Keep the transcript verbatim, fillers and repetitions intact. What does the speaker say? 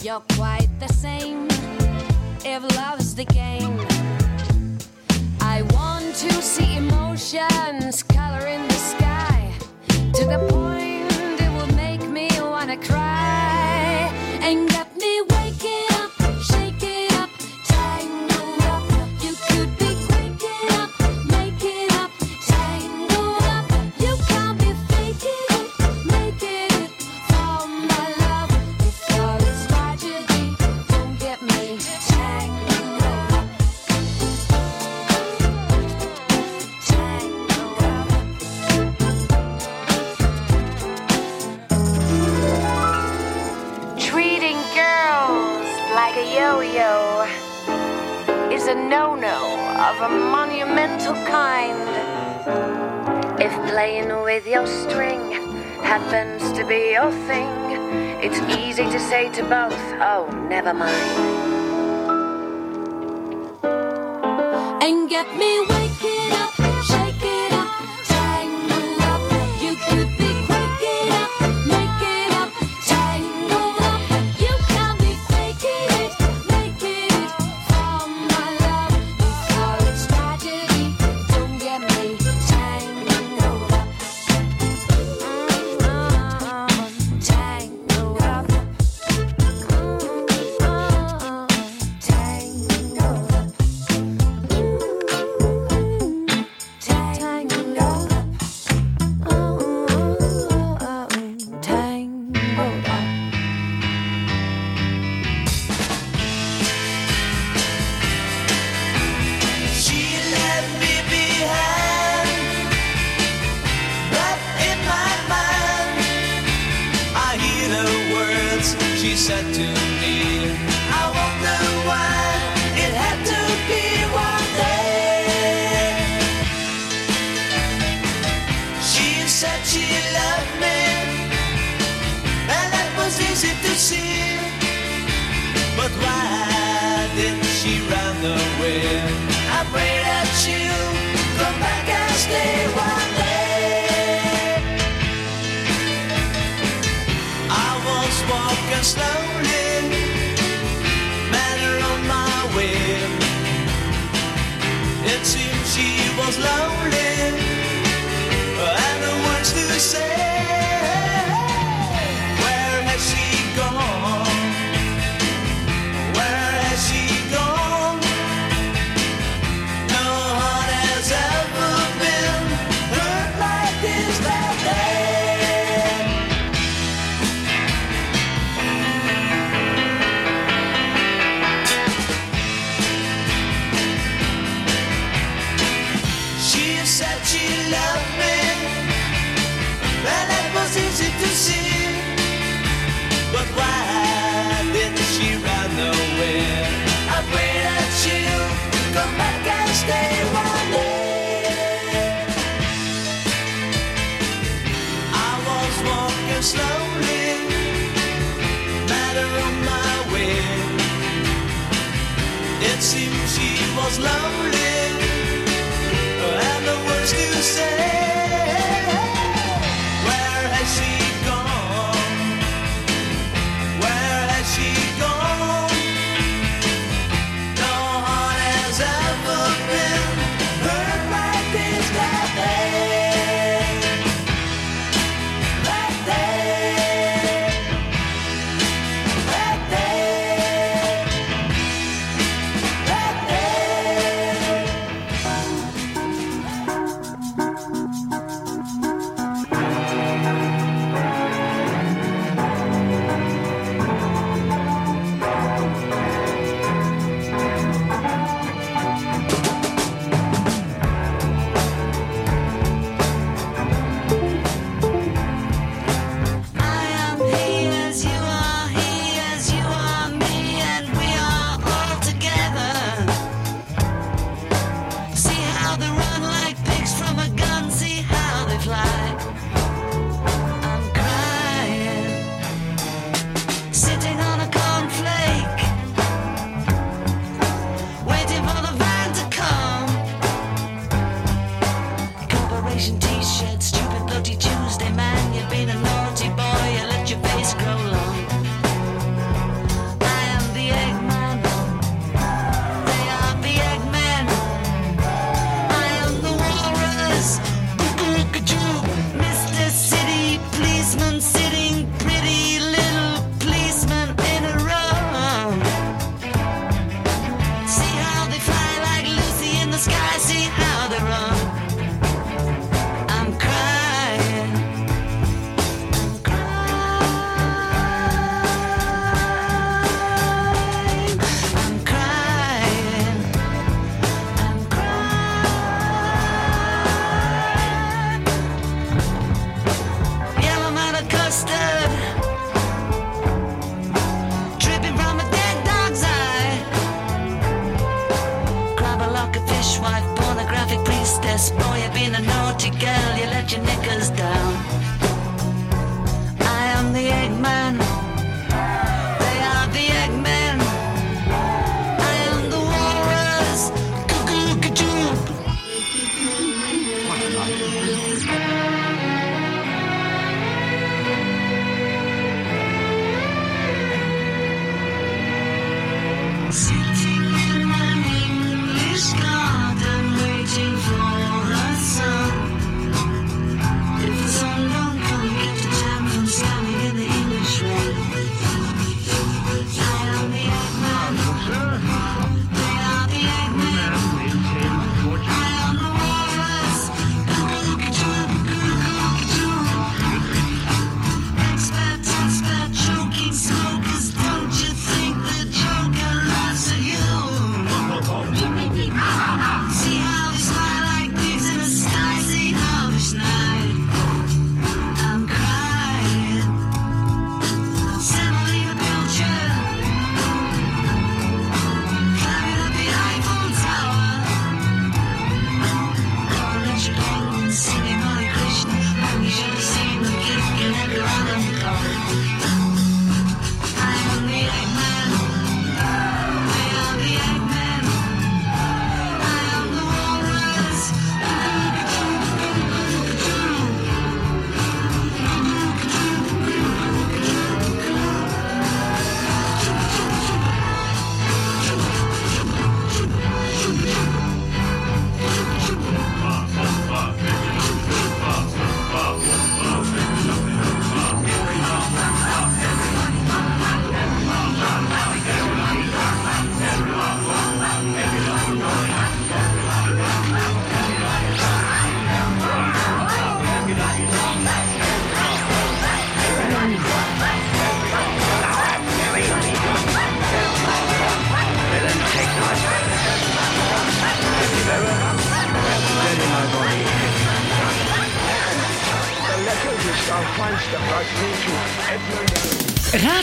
you're quite the same. If love is the game, I want to see emotions coloring the sky to the point it will make me wanna cry and get me waking up, shaking up, tangled up. You could be waking up, making up, tangled up. You can't be faking it, making it for my love. If love is tragedy, don't get me tangled up, tangled up. Treating girls like a yo-yo is a no-no of a monumental kind. If playing with your string happens to be your thing, it's easy to say to both, oh, never mind. And get me waking up, shaking up, tangled up. You could be waking up, making up, tangled up. You can't be faking it, making it for my love. Before it's tragedy, don't get me tangled up, mm, tangled up, mm, tangled up. Tangled up, oh, tangled up. She left me behind, but in my mind I hear the words she said to me. I wonder why it had to be one day. She said she loved me, and that was easy to see. But why did she run away? I pray that she'll come back and stay one day. I was walking slowly, met her on my way. It seemed she was lonely, and the words to say. Where has she gone? Where has she gone? No heart has ever been hurt like this that day. She said she loved me, and that was easy to see. But why did she run away? I pray that she'll come back and stay one day. I was walking slowly, met her on my way. It seemed she was lonely, and the words to say. Where has she gone? Where has she gone? No heart has ever been hurt like this that day. That day. That day. That day. Yes, boy, you've been a naughty girl, you let your knickers down. I am the Eggman. They are the Eggmen. I am the walrus. Cuckoo-cuckoo. Sitting in an English garden, waiting for the sun. If the sun don't come, get the jam from standing in the English rain. I am the Eggman. They are the Eggmen. I am the walrus. Expert, expert, choking smokers. Don't you think the Joker laughs at you? See how they smile like pigs in a sky. See how they snide. I'm crying. Semolina Pilcher. Climbing up the Eiffel Tower. Don't let your penguins singing Hare Krishna. You should have seen them kicking and running. I am the Eggman. They are the Eggmen. I am the walrus. The letter which thou find'st the right way to Edmund.